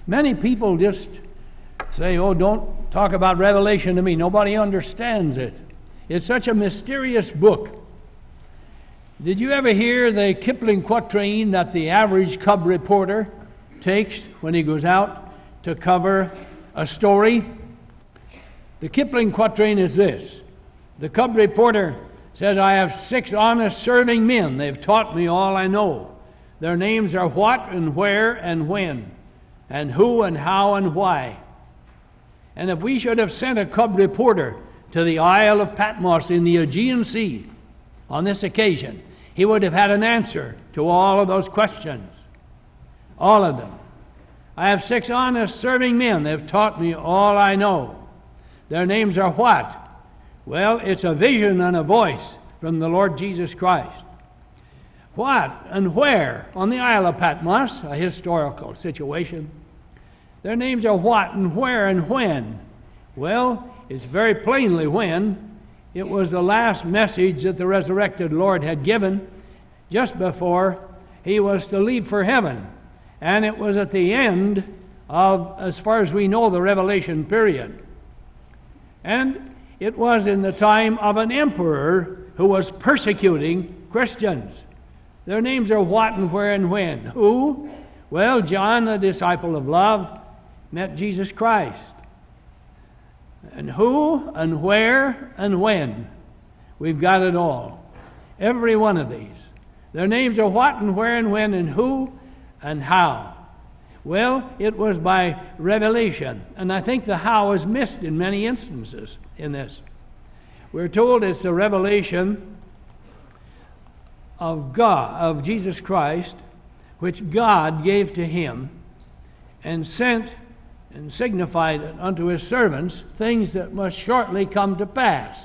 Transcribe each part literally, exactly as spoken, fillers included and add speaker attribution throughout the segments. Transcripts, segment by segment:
Speaker 1: Many people just say, oh, don't talk about Revelation to me. Nobody understands it. It's such a mysterious book. Did you ever hear the Kipling quatrain that the average cub reporter takes when he goes out to cover a story? The Kipling quatrain is this. The cub reporter says, I have six honest serving men. They've taught me all I know. Their names are what and where and when, and who and how and why. And if we should have sent a cub reporter to the Isle of Patmos in the Aegean Sea on this occasion, he would have had an answer to all of those questions. All of them. I have six honest serving men. They've taught me all I know. Their names are what? Well, it's a vision and a voice from the Lord Jesus Christ. What and where? On the Isle of Patmos, a historical situation. Their names are what and where and when? Well, it's very plainly when. It was the last message that the resurrected Lord had given just before he was to leave for heaven. And it was at the end of, as far as we know, the Revelation period. And it was in the time of an emperor who was persecuting Christians. Their names are what and where and when. Who? Well, John, the disciple of love, met Jesus Christ. And who and where and when? We've got it all. Every one of these. Their names are what and where and when and who and how. Well, it was by revelation. And I think the how is missed in many instances in this. We're told it's a revelation of God, of Jesus Christ, which God gave to him and sent and signified unto his servants things that must shortly come to pass.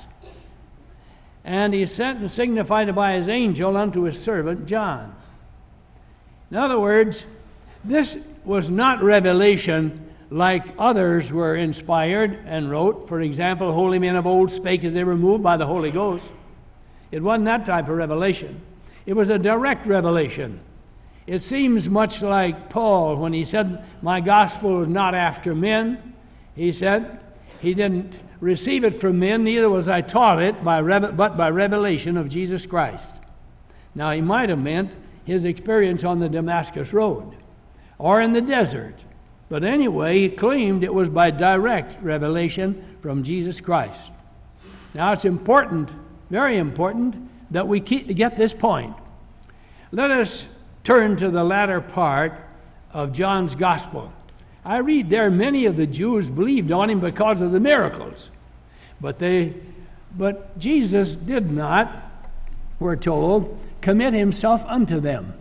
Speaker 1: And he sent and signified it by his angel unto his servant John. In other words, this was not revelation like others were inspired and wrote. For example, holy men of old spake as they were moved by the Holy Ghost. It wasn't that type of revelation. It was a direct revelation. It seems much like Paul when he said, my gospel is not after men. He said, he didn't receive it from men, neither was I taught it, by rev- but by revelation of Jesus Christ. Now, he might have meant his experience on the Damascus Road or in the desert. But anyway, he claimed it was by direct revelation from Jesus Christ. Now, it's important, very important, that we keep, get this point. Let us turn to the latter part of John's Gospel. I read there many of the Jews believed on him because of the miracles. But they, but Jesus did not, we're told, commit himself unto them.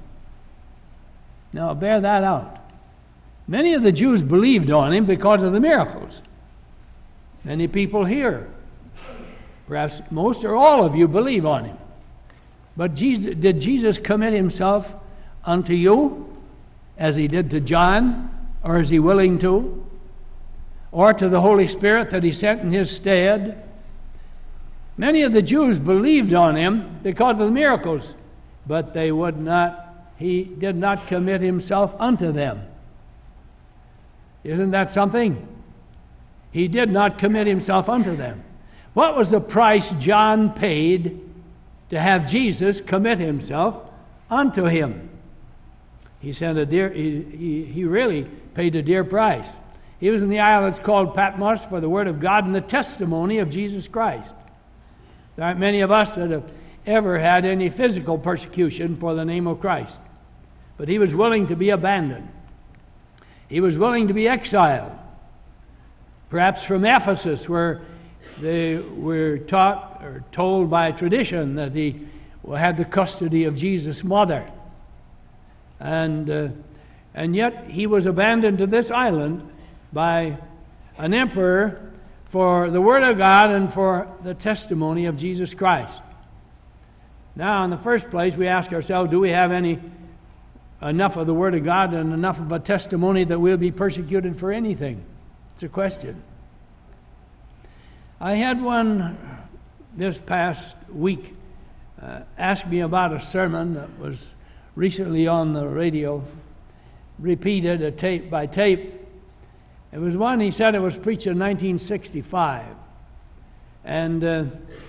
Speaker 1: Now bear that out. Many of the Jews believed on him because of the miracles. Many people here, perhaps most or all of you, believe on him. But Jesus, did Jesus commit himself unto you as he did to John, or is he willing to? Or to the Holy Spirit that he sent in his stead? Many of the Jews believed on him because of the miracles, but they would not, he did not commit himself unto them. Isn't that something? He did not commit himself unto them. What was the price John paid to have Jesus commit himself unto him? He sent a dear, he, he, he really paid a dear price. He was in the isle that's called Patmos for the word of God and the testimony of Jesus Christ. There aren't many of us that have ever had any physical persecution for the name of Christ. But he was willing to be abandoned. He was willing to be exiled. Perhaps from Ephesus, where they were taught or told by tradition that he had the custody of Jesus' mother. And, uh, and yet he was abandoned to this island by an emperor for the Word of God and for the testimony of Jesus Christ. Now, in the first place, we ask ourselves, do we have any enough of the Word of God and enough of a testimony that we'll be persecuted for anything? It's a question. I had one this past week uh, ask me about a sermon that was recently on the radio, repeated a tape by tape, It was one, he said it was preached in nineteen sixty-five. And uh,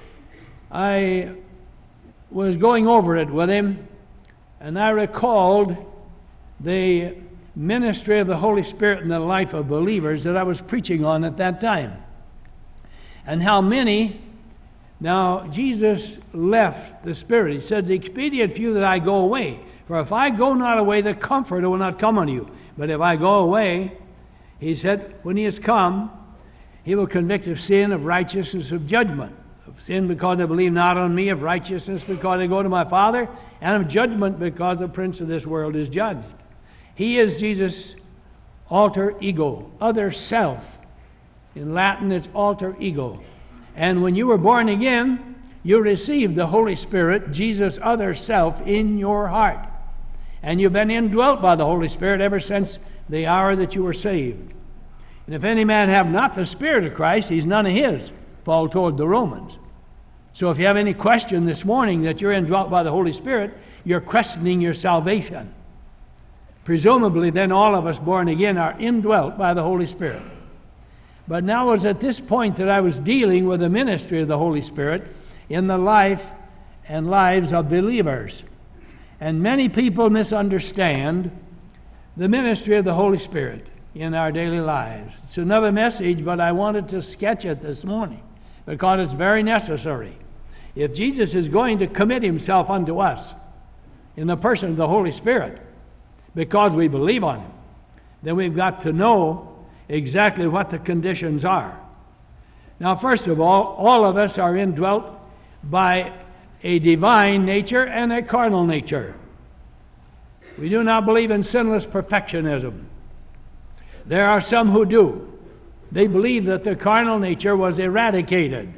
Speaker 1: I was going over it with him, and I recalled the ministry of the Holy Spirit in the life of believers that I was preaching on at that time. And how many, now Jesus left the Spirit. He said, "The expedient few that I go away. For if I go not away, the Comforter will not come unto you. But if I go away," he said, "when he has come, he will convict of sin, of righteousness, of judgment. Of sin because they believe not on me, of righteousness because they go to my Father, and of judgment because the prince of this world is judged." He is Jesus' alter ego, other self. In Latin, it's alter ego. And when you were born again, you received the Holy Spirit, Jesus' other self, in your heart. And you've been indwelt by the Holy Spirit ever since the hour that you were saved. And if any man have not the Spirit of Christ, he's none of his, Paul told the Romans. So if you have any question this morning that you're indwelt by the Holy Spirit, you're questioning your salvation. Presumably, then all of us born again are indwelt by the Holy Spirit. But now it was at this point that I was dealing with the ministry of the Holy Spirit in the life and lives of believers. And many people misunderstand the ministry of the Holy Spirit in our daily lives. It's another message, but I wanted to sketch it this morning because it's very necessary. If Jesus is going to commit himself unto us in the person of the Holy Spirit, because we believe on him, then we've got to know exactly what the conditions are. Now, first of all, all of us are indwelt by a divine nature and a carnal nature. We do not believe in sinless perfectionism. There are some who do. They believe that the carnal nature was eradicated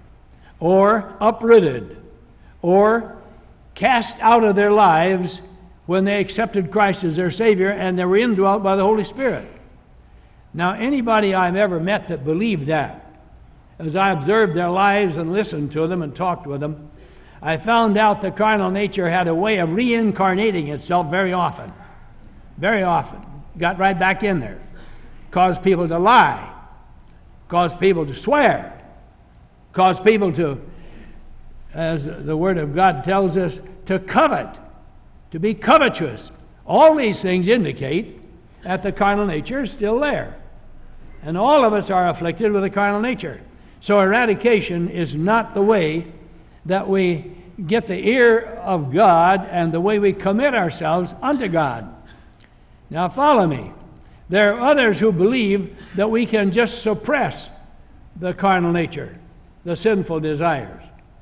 Speaker 1: or uprooted or cast out of their lives when they accepted Christ as their Savior and they were indwelt by the Holy Spirit. Now, anybody I've ever met that believed that, as I observed their lives and listened to them and talked with them, I found out the carnal nature had a way of reincarnating itself very often. Very often. Got right back in there. Caused people to lie. Caused people to swear. Caused people to, as the Word of God tells us, to covet. To be covetous. All these things indicate that the carnal nature is still there. And all of us are afflicted with the carnal nature. So eradication is not the way that we get the ear of God and the way we commit ourselves unto God. Now follow me. There are others who believe that we can just suppress the carnal nature, the sinful desires.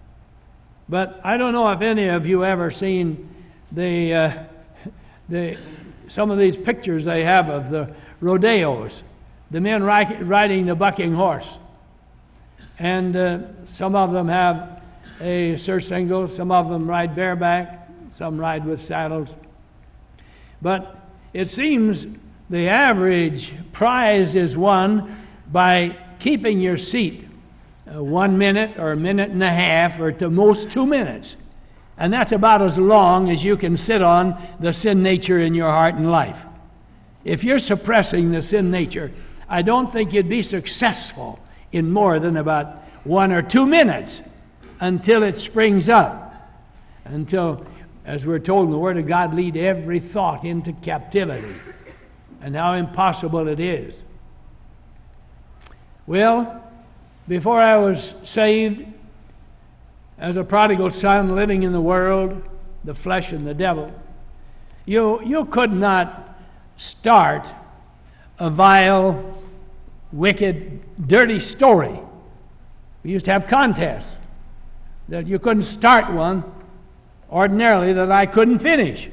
Speaker 1: But I don't know if any of you ever seen the uh, the some of these pictures they have of the rodeos, the men ri- riding the bucking horse. And uh, some of them have a surcingle, some of them ride bareback, some ride with saddles. But it seems the average prize is won by keeping your seat uh, one minute or a minute and a half or to most two minutes. And that's about as long as you can sit on the sin nature in your heart and life. If you're suppressing the sin nature, I don't think you'd be successful in more than about one or two minutes until it springs up. Until, as we're told in the Word of God, lead every thought into captivity. And how impossible it is. Well, before I was saved, as a prodigal son living in the world, the flesh and the devil, you, you could not start a vile, wicked, dirty story. We used to have contests that you couldn't start one ordinarily that I couldn't finish.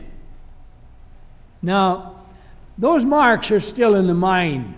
Speaker 1: Now, those marks are still in the mind.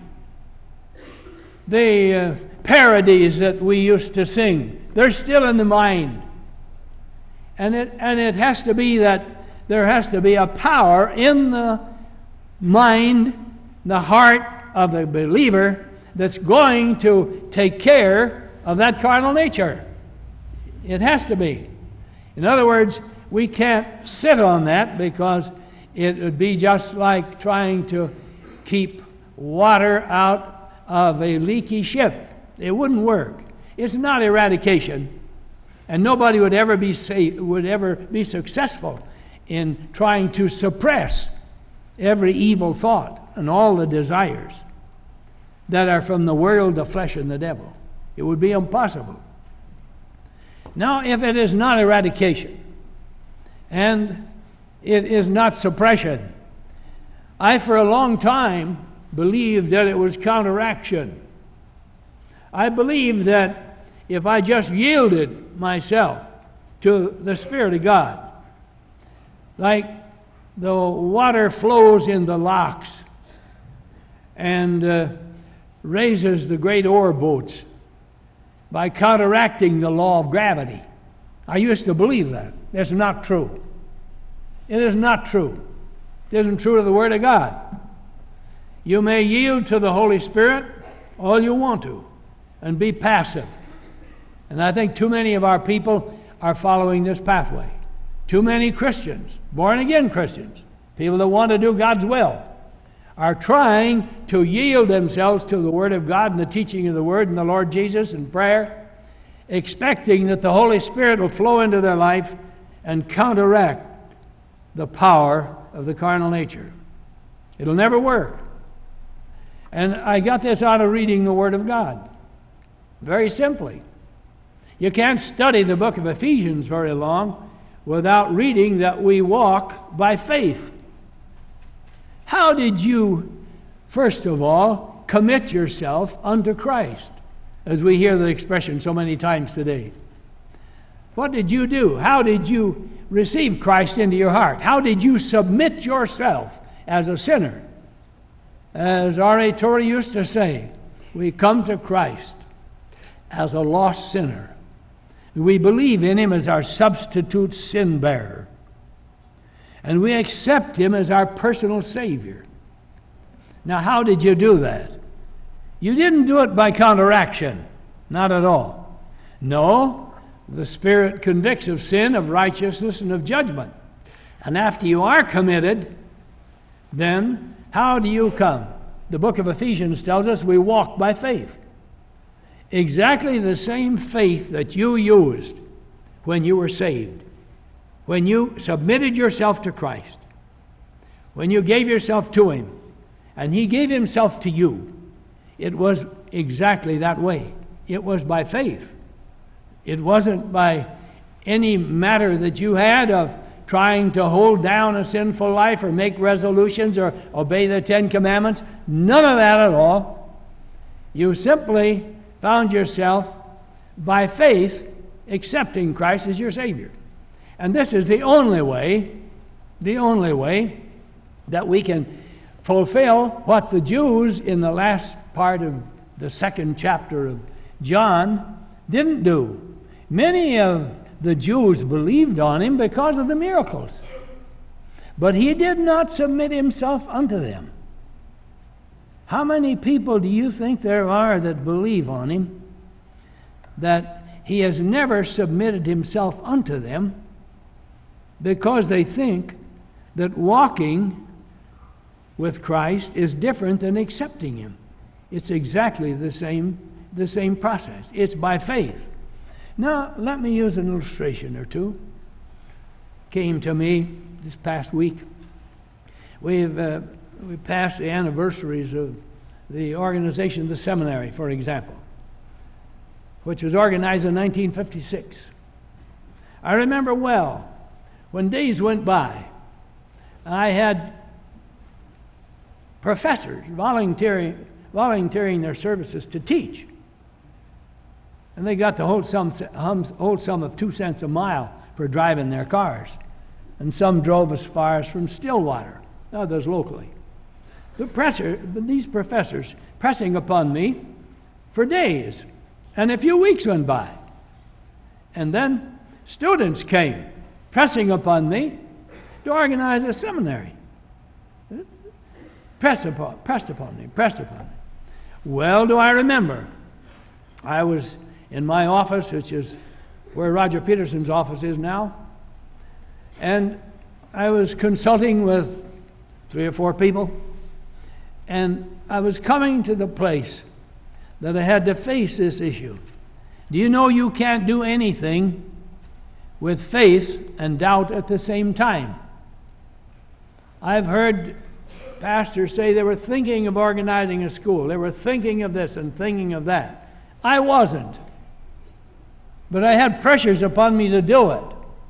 Speaker 1: The uh, parodies that we used to sing, they're still in the mind. And it, and it has to be that there has to be a power in the mind, the heart of the believer that's going to take care of that carnal nature. It has to be. In other words, we can't sit on that because it would be just like trying to keep water out of a leaky ship. It wouldn't work. It's not eradication. And nobody would ever be safe, would ever be successful in trying to suppress every evil thought and all the desires that are from the world, the flesh, and the devil. It would be impossible. Now, if it is not eradication and it is not suppression, I for a long time believed that it was counteraction. I believed that if I just yielded myself to the Spirit of God, like the water flows in the locks and uh, raises the great ore boats by counteracting the law of gravity. I used to believe that. That's not true. It is not true. It isn't true to the Word of God. You may yield to the Holy Spirit all you want to and be passive. And I think too many of our people are following this pathway. Too many Christians, born-again Christians, people that want to do God's will, are trying to yield themselves to the Word of God and the teaching of the Word and the Lord Jesus and prayer, expecting that the Holy Spirit will flow into their life and counteract the power of the carnal nature. It'll never work. And I got this out of reading the Word of God. Very simply. You can't study the book of Ephesians very long without reading that we walk by faith. How did you, first of all, commit yourself unto Christ, as we hear the expression so many times today? What did you do? How did you receive Christ into your heart? How did you submit yourself as a sinner? As R A Torrey used to say, we come to Christ as a lost sinner. We believe in Him as our substitute sin bearer. And we accept Him as our personal Savior. Now, how did you do that? You didn't do it by counteraction. Not at all. No, the Spirit convicts of sin, of righteousness, and of judgment. And after you are committed, then how do you come? The book of Ephesians tells us we walk by faith. Exactly the same faith that you used when you were saved. When you submitted yourself to Christ, when you gave yourself to Him, and He gave Himself to you, it was exactly that way. It was by faith. It wasn't by any matter that you had of trying to hold down a sinful life or make resolutions or obey the Ten Commandments. None of that at all. You simply found yourself by faith accepting Christ as your Savior. And this is the only way, the only way that we can fulfill what the Jews in the last part of the second chapter of John didn't do. Many of the Jews believed on Him because of the miracles, but He did not submit Himself unto them. How many people do you think there are that believe on Him, that He has never submitted Himself unto them, because they think that walking with Christ is different than accepting Him? It's exactly the same, the same process. It's by faith. Now, let me use an illustration or two. Came to me this past week. We've uh, we passed the anniversaries of the organization of the seminary, for example, which was organized in nineteen fifty-six. I remember well, when days went by, I had professors volunteering, volunteering their services to teach. And they got the whole sum, whole sum of two cents a mile for driving their cars. And some drove as far as from Stillwater, others locally. The presser, these professors pressing upon me for days. And a few weeks went by. And then students came pressing upon me to organize a seminary. Pressed upon, pressed upon me, pressed upon me. Well, do I remember, I was in my office, which is where Roger Peterson's office is now, and I was consulting with three or four people, and I was coming to the place that I had to face this issue. Do you know you can't do anything with faith and doubt at the same time? I've heard pastors say they were thinking of organizing a school. They were thinking of this and thinking of that. I wasn't. But I had pressures upon me to do it.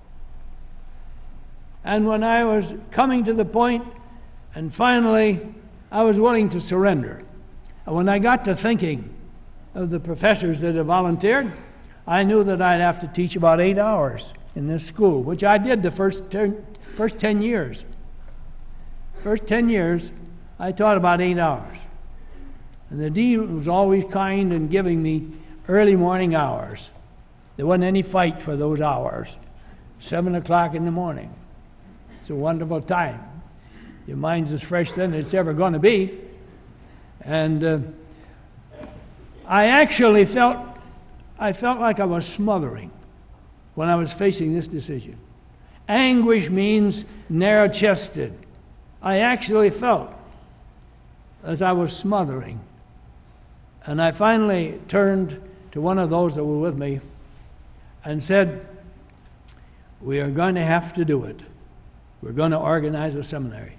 Speaker 1: And when I was coming to the point, and finally I was willing to surrender. And when I got to thinking of the professors that had volunteered, I knew that I'd have to teach about eight hours in this school, which I did the first ten, first ten years. First ten years, I taught about eight hours. And the dean was always kind in giving me early morning hours. There wasn't any fight for those hours. Seven o'clock in the morning. It's a wonderful time. Your mind's as fresh then as it's ever going to be. And uh, I actually felt, I felt like I was smothering when I was facing this decision. Anguish means narrow-chested. I actually felt as I was smothering. And I finally turned to one of those that were with me and said, we are going to have to do it. We're going to organize a seminary.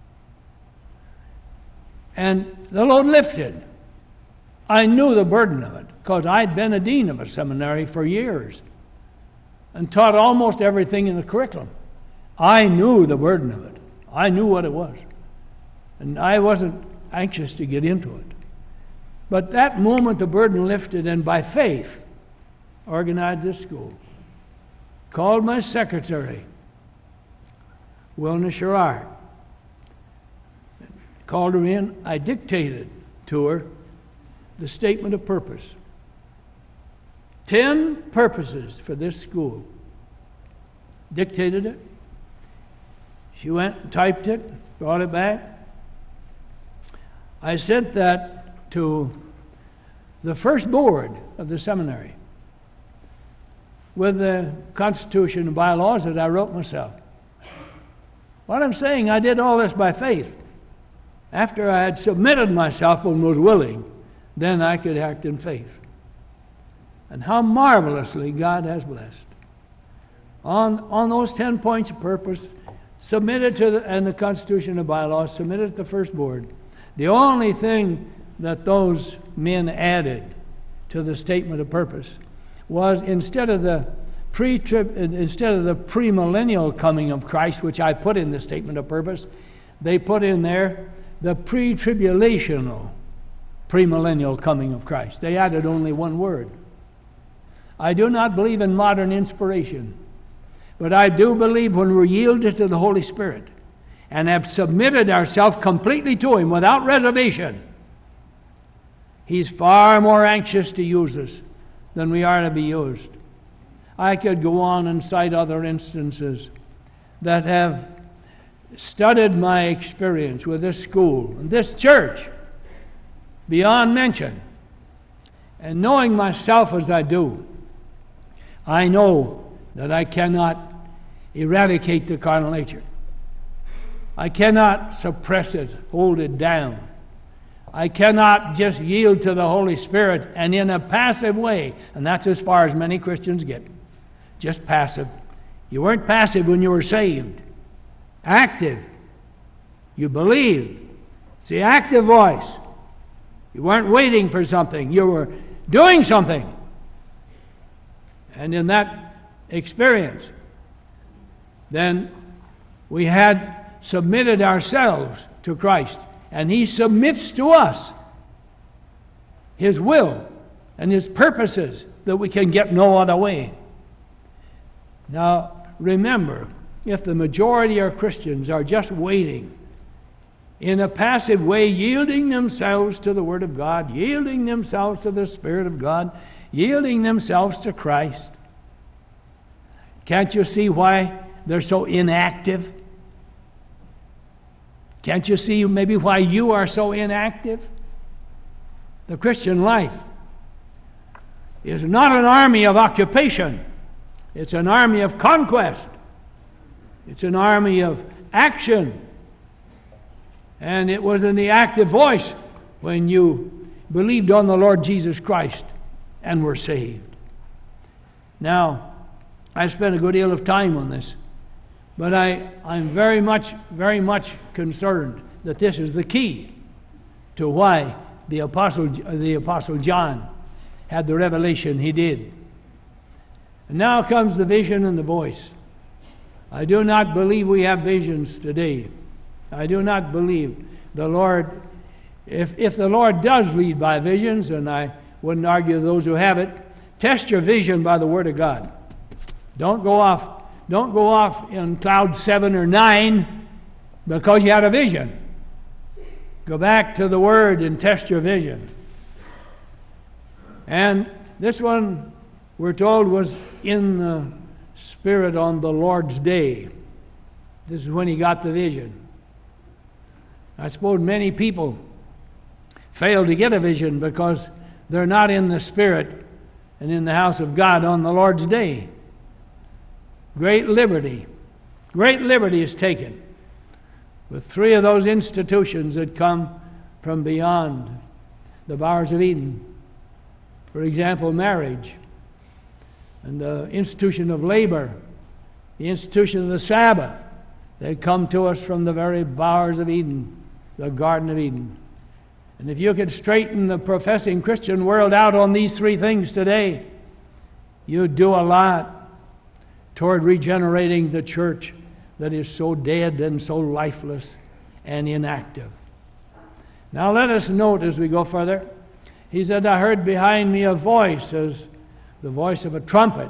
Speaker 1: And the load lifted. I knew the burden of it because I'd been a dean of a seminary for years and taught almost everything in the curriculum. I knew the burden of it. I knew what it was. And I wasn't anxious to get into it. But that moment the burden lifted, and by faith organized this school. Called my secretary, Wilna Sherrard. Called her in. I dictated to her the statement of purpose. Ten purposes for this school. Dictated it. She went and typed it, brought it back. I sent that to the first board of the seminary with the Constitution and bylaws that I wrote myself. What I'm saying, I did all this by faith. After I had submitted myself and was willing, then I could act in faith. And how marvelously God has blessed. On, on those ten points of purpose, submitted to the, and the Constitution and bylaws, submitted to the first board. The only thing that those men added to the statement of purpose was instead of the pre-trib, instead of the premillennial coming of Christ, which I put in the statement of purpose, they put in there the pre-tribulational premillennial coming of Christ. They added only one word. I do not believe in modern inspiration, but I do believe when we're yielded to the Holy Spirit and have submitted ourselves completely to Him without reservation, He's far more anxious to use us than we are to be used. I could go on and cite other instances that have studied my experience with this school and this church beyond mention. And knowing myself as I do, I know that I cannot eradicate the carnal nature. I cannot suppress it, hold it down. I cannot just yield to the Holy Spirit and in a passive way, and that's as far as many Christians get. Just passive. You weren't passive when you were saved. Active. You believed. It's the active voice. You weren't waiting for something. You were doing something. And in that experience, then we had submitted ourselves to Christ. And He submits to us His will and His purposes that we can get no other way. Now, remember, if the majority of Christians are just waiting in a passive way, yielding themselves to the Word of God, yielding themselves to the Spirit of God, yielding themselves to Christ, can't you see why they're so inactive? Can't you see maybe why you are so inactive? The Christian life is not an army of occupation. It's an army of conquest. It's an army of action. And it was in the active voice when you believed on the Lord Jesus Christ and were saved. Now, I spent a good deal of time on this, but I, I'm very much, very much concerned that this is the key to why the Apostle, the Apostle John had the revelation he did. And now comes the vision and the voice. I do not believe we have visions today. I do not believe the Lord, if, if the Lord does lead by visions, and I wouldn't argue those who have it, test your vision by the Word of God. Don't go off, don't go off in cloud seven or nine because you had a vision. Go back to the Word and test your vision. And this one, we're told, was in the Spirit on the Lord's day. This is when he got the vision. I suppose many people fail to get a vision because they're not in the Spirit and in the house of God on the Lord's day. Great liberty. Great liberty is taken with three of those institutions that come from beyond the bowers of Eden. For example, marriage, and the institution of labor, the institution of the Sabbath. They come to us from the very bowers of Eden, the Garden of Eden. And if you could straighten the professing Christian world out on these three things today, you'd do a lot toward regenerating the church that is so dead and so lifeless and inactive. Now let us note as we go further. He said, I heard behind me a voice as the voice of a trumpet.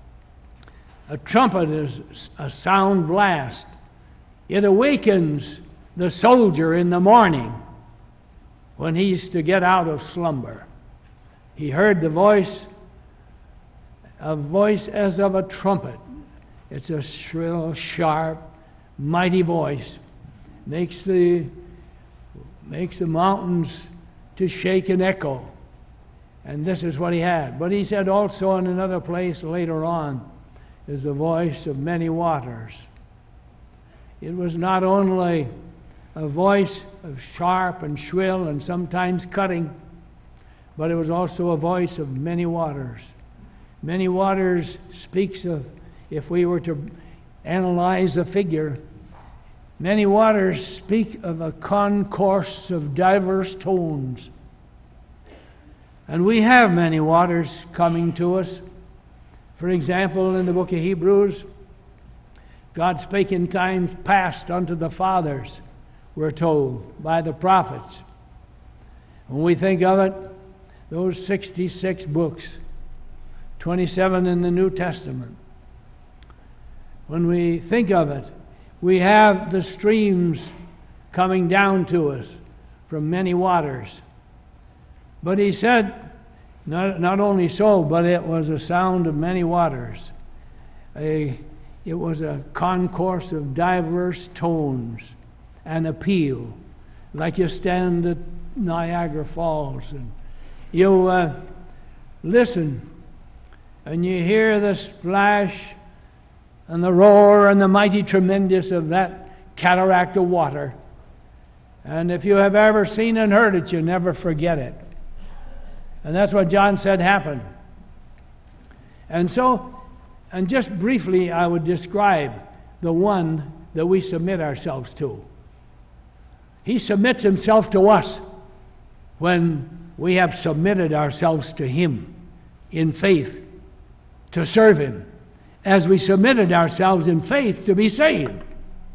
Speaker 1: A trumpet is a sound blast. It awakens the soldier in the morning when he's to get out of slumber. He heard the voice, a voice as of a trumpet. It's a shrill, sharp, mighty voice. Makes the, makes the mountains to shake and echo. And this is what he had. But he said also in another place later on is the voice of many waters. It was not only a voice of sharp and shrill and sometimes cutting, but it was also a voice of many waters. Many waters speaks of, if we were to analyze the figure, many waters speak of a concourse of diverse tones. And we have many waters coming to us. For example, in the book of Hebrews, God spake in times past unto the fathers, we're told, by the prophets. When we think of it, those sixty-six books, twenty-seven in the New Testament, when we think of it, we have the streams coming down to us from many waters. But he said, not, not only so, but it was a sound of many waters. A, it was a concourse of diverse tones, an appeal, like you stand at Niagara Falls and you uh, listen and you hear the splash and the roar and the mighty tremendous of that cataract of water. And if you have ever seen and heard it, you never forget it. And that's what John said happened. And so, and just briefly, I would describe the one that we submit ourselves to. He submits himself to us when we have submitted ourselves to him in faith to serve him, as we submitted ourselves in faith to be saved.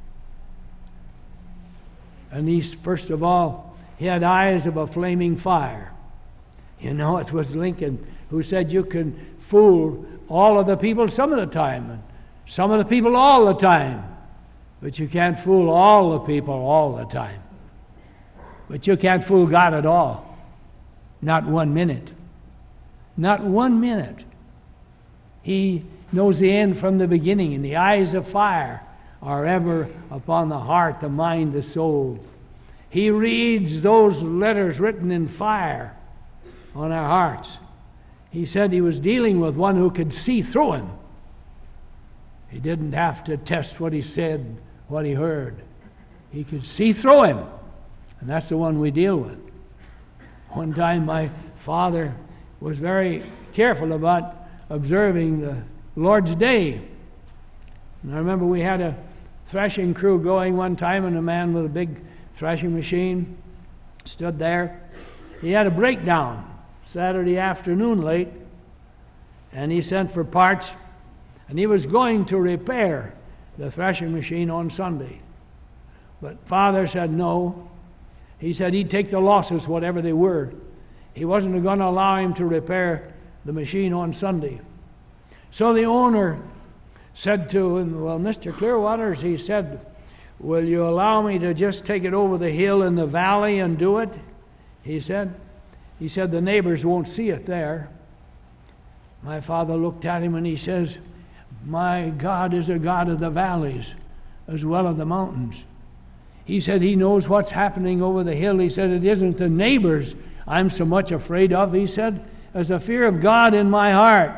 Speaker 1: And he, first of all, he had eyes of a flaming fire. You know, it was Lincoln who said you can fool all of the people some of the time, and some of the people all the time, but you can't fool all the people all the time. But you can't fool God at all. Not one minute. Not one minute. He knows the end from the beginning, and the eyes of fire are ever upon the heart, the mind, the soul. He reads those letters written in fire on our hearts. He said he was dealing with one who could see through him. He didn't have to test what he said, what he heard. He could see through him. And that's the one we deal with. One time my father was very careful about observing the Lord's Day. And I remember we had a threshing crew going one time, and a man with a big threshing machine stood there. He had a breakdown Saturday afternoon late, and he sent for parts, and he was going to repair the threshing machine on Sunday. But Father said no. He said he'd take the losses, whatever they were. He wasn't going to allow him to repair the machine on Sunday. So the owner said to him, well, Mister Clearwaters, he said, will you allow me to just take it over the hill in the valley and do it? He said. He said, the neighbors won't see it there. My father looked at him and he says, my God is a God of the valleys as well as the mountains. He said he knows what's happening over the hill. He said, it isn't the neighbors I'm so much afraid of. He said, there's a fear of God in my heart.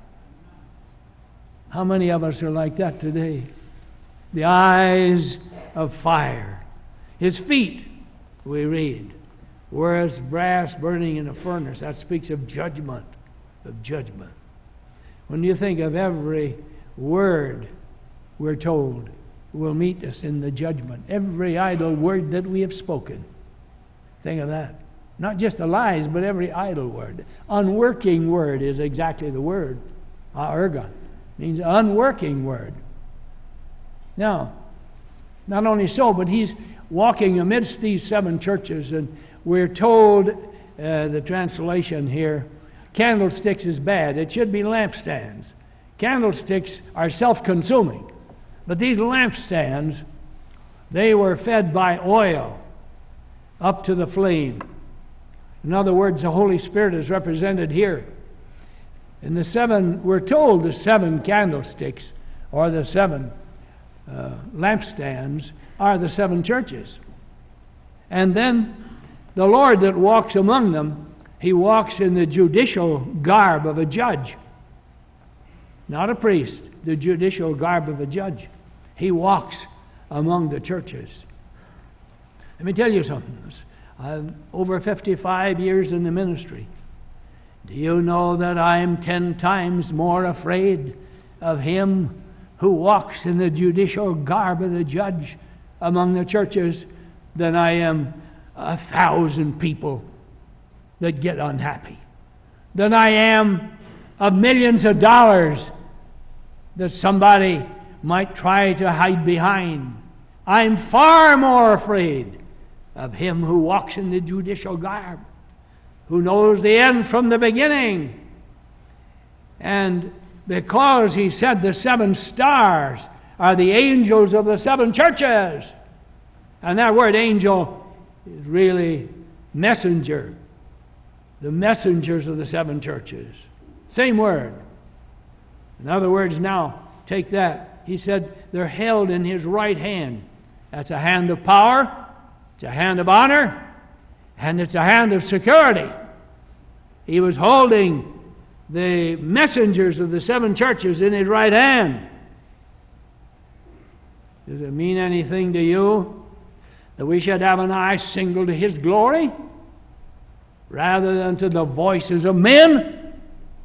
Speaker 1: How many of us are like that today? The eyes of fire. His feet, we read, were as brass burning in a furnace. That speaks of judgment, of judgment. When you think of every word we're told will meet us in the judgment, every idle word that we have spoken, think of that. Not just the lies, but every idle word. Unworking word is exactly the word. Ergon means unworking word. Now, not only so, but he's walking amidst these seven churches, and we're told, uh, the translation here, candlesticks is bad. It should be lampstands. Candlesticks are self-consuming, but these lampstands, they were fed by oil up to the flame. In other words, the Holy Spirit is represented here. And the seven, we're told the seven candlesticks, or the seven uh, lampstands, are the seven churches. And then the Lord that walks among them, he walks in the judicial garb of a judge. Not a priest, the judicial garb of a judge. He walks among the churches. Let me tell you something. I'm over fifty-five years in the ministry. Do you know that I'm ten times more afraid of him who walks in the judicial garb of the judge among the churches than I am a thousand people that get unhappy, than I am of millions of dollars that somebody might try to hide behind. I'm far more afraid of him who walks in the judicial garb, who knows the end from the beginning. And because he said the seven stars are the angels of the seven churches, and that word angel is really messenger, the messengers of the seven churches. Same word. In other words, now, take that. He said they're held in his right hand. That's a hand of power, it's a hand of honor, and it's a hand of security. He was holding the messengers of the seven churches in his right hand. Does it mean anything to you that we should have an eye single to his glory rather than to the voices of men?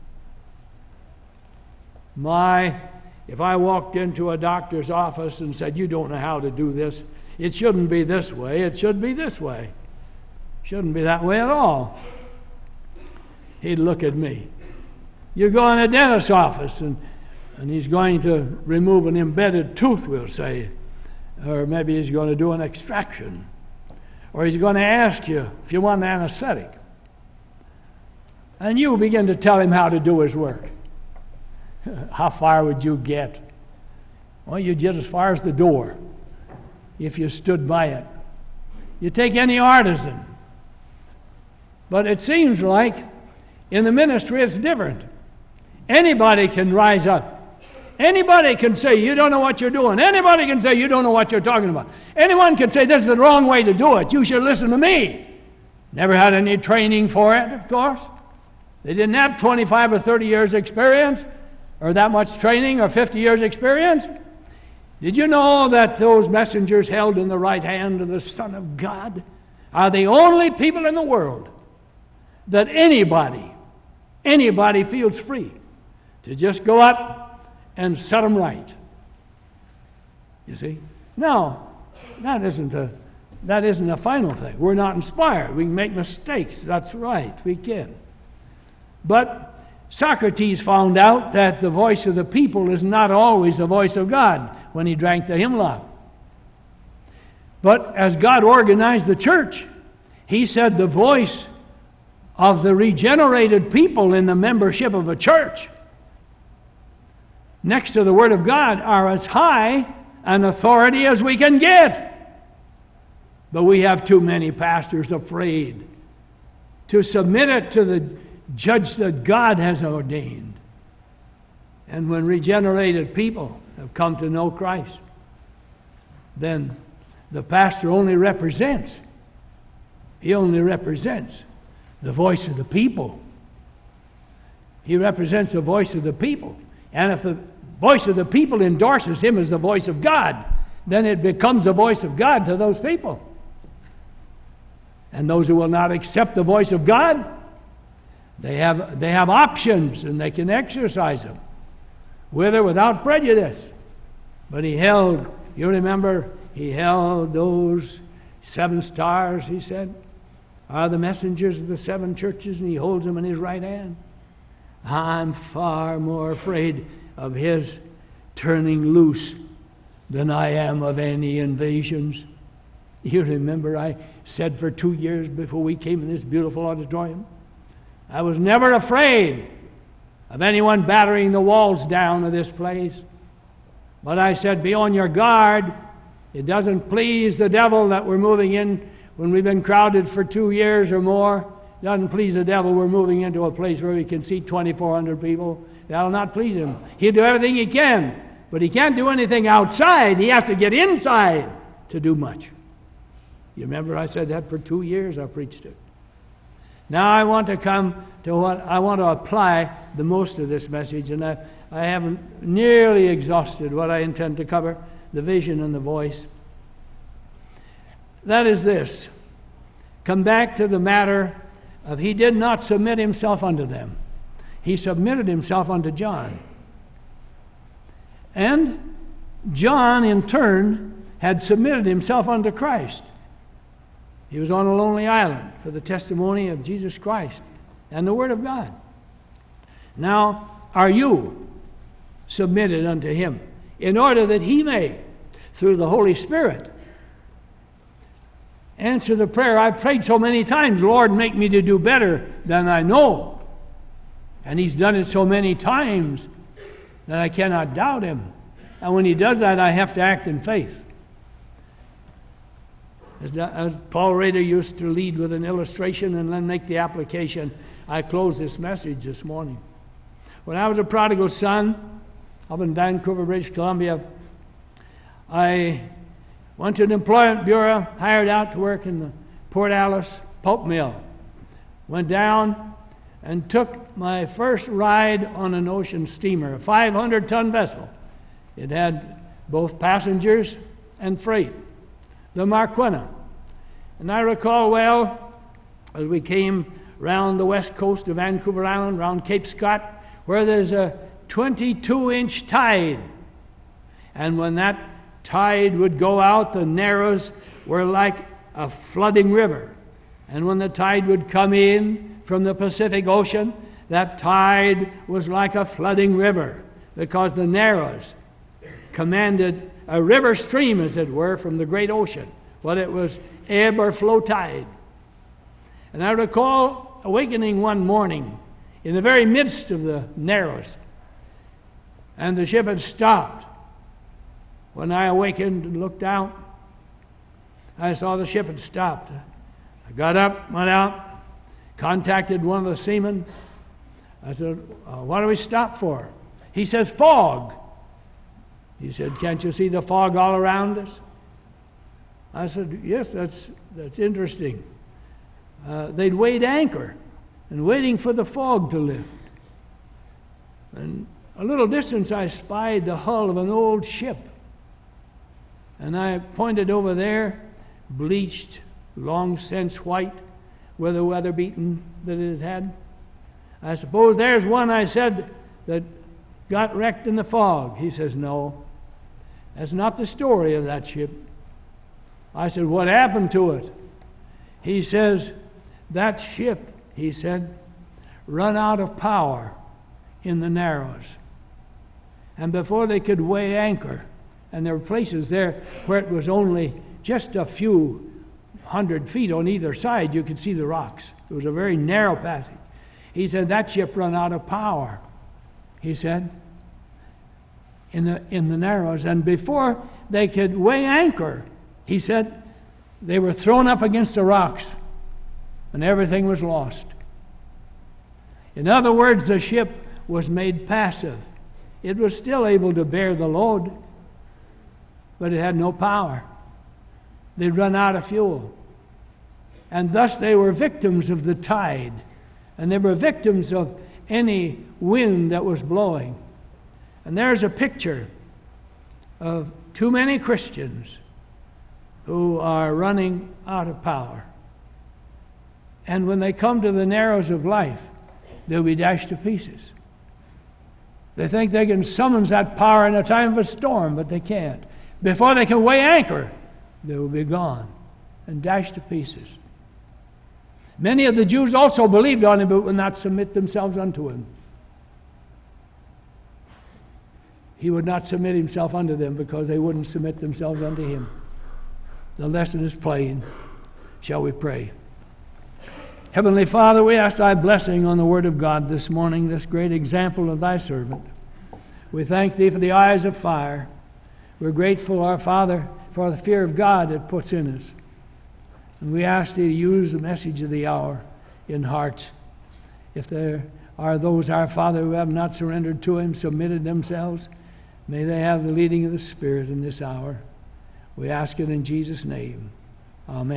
Speaker 1: My, if I walked into a doctor's office and said, you don't know how to do this, it shouldn't be this way, it should be this way. Shouldn't be that way at all. He'd look at me. You go in a dentist's office and, and he's going to remove an embedded tooth, we'll say, or maybe he's going to do an extraction, or he's going to ask you if you want an anesthetic. And you begin to tell him how to do his work. How far would you get? Well, you'd get as far as the door if you stood by it. You take any artisan. But it seems like in the ministry it's different. Anybody can rise up. Anybody can say, you don't know what you're doing. Anybody can say, you don't know what you're talking about. Anyone can say, this is the wrong way to do it. You should listen to me. Never had any training for it, of course. They didn't have twenty-five or thirty years experience, or that much training, or fifty years experience. Did you know that those messengers held in the right hand of the Son of God are the only people in the world that anybody, anybody feels free to just go up and set them right. You see? No, that isn't a that isn't a final thing. We're not inspired. We can make mistakes. That's right. We can. But Socrates found out that the voice of the people is not always the voice of God when he drank the hemlock. But as God organized the church, he said the voice of the regenerated people in the membership of a church next to the Word of God are as high an authority as we can get. But we have too many pastors afraid to submit it to the judge that God has ordained. And when regenerated people have come to know Christ, then the pastor only represents, he only represents the voice of the people. He represents the voice of the people. And if the voice of the people endorses him as the voice of God, then it becomes the voice of God to those people. And those who will not accept the voice of God, they have, they have options and they can exercise them, with or without prejudice. But he held, you remember, he held those seven stars, he said, are the messengers of the seven churches, and he holds them in his right hand. I'm far more afraid of his turning loose than I am of any invasions. You remember I said for two years before we came in this beautiful auditorium, I was never afraid of anyone battering the walls down of this place. But I said, be on your guard. It doesn't please the devil that we're moving in when we've been crowded for two years or more. It doesn't please the devil we're moving into a place where we can seat twenty-four hundred people. That'll not please him. He'll do everything he can, but he can't do anything outside. He has to get inside to do much. You remember I said that for two years I preached it. Now I want to come to what I want to apply the most of this message, and I, I haven't nearly exhausted what I intend to cover, the vision and the voice. That is this. Come back to the matter of he did not submit himself unto them. He submitted himself unto John. And John, in turn, had submitted himself unto Christ. He was on a lonely island for the testimony of Jesus Christ and the Word of God. Now, are you submitted unto him in order that he may, through the Holy Spirit, answer the prayer I've prayed so many times, Lord, make me to do better than I know. And he's done it so many times that I cannot doubt him. And when he does that, I have to act in faith. As, as Paul Rader used to lead with an illustration and then make the application, I close this message this morning. When I was a prodigal son up in Vancouver, British Columbia, I went to an employment bureau, hired out to work in the Port Alice pulp mill. Went down and took my first ride on an ocean steamer, a five hundred ton vessel. It had both passengers and freight, the Marquina. And I recall well, as we came round the west coast of Vancouver Island, round Cape Scott, where there's a twenty-two inch tide. And when that tide would go out, the Narrows were like a flooding river. And when the tide would come in from the Pacific Ocean, that tide was like a flooding river, because the Narrows commanded a river stream, as it were, from the great ocean, whether it was ebb or flow tide. And I recall awakening one morning in the very midst of the Narrows, and the ship had stopped. When I awakened and looked out, I saw the ship had stopped. I got up, went out, contacted one of the seamen. I said, uh, what do we stop for? He says, fog. He said, can't you see the fog all around us? I said, yes, that's, that's interesting. Uh, they'd weighed anchor and waiting for the fog to lift. And a little distance I spied the hull of an old ship. And I pointed over there, bleached, long since white, with the weather beaten that it had? I suppose there's one, I said, that got wrecked in the fog. He says, no, that's not the story of that ship. I said, what happened to it? He says, that ship, he said, run out of power in the Narrows. And before they could weigh anchor, and there were places there where it was only just a few hundred feet on either side, you could see the rocks. It was a very narrow passage. He said, that ship run out of power, he said, in the, in the Narrows. And before they could weigh anchor, he said, they were thrown up against the rocks, and everything was lost. In other words, the ship was made passive. It was still able to bear the load, but it had no power. They'd run out of fuel. And thus they were victims of the tide, and they were victims of any wind that was blowing. And there's a picture of too many Christians who are running out of power. And when they come to the Narrows of life, they'll be dashed to pieces. They think they can summon that power in a time of a storm, but they can't. Before they can weigh anchor, they will be gone and dashed to pieces. Many of the Jews also believed on him, but would not submit themselves unto him. He would not submit himself unto them because they wouldn't submit themselves unto him. The lesson is plain. Shall we pray? Heavenly Father, we ask thy blessing on the word of God this morning, this great example of thy servant. We thank thee for the eyes of fire. We're grateful, our Father, for the fear of God it puts in us. And we ask thee to use the message of the hour in hearts. If there are those, our Father, who have not surrendered to him, submitted themselves, may they have the leading of the Spirit in this hour. We ask it in Jesus' name. Amen.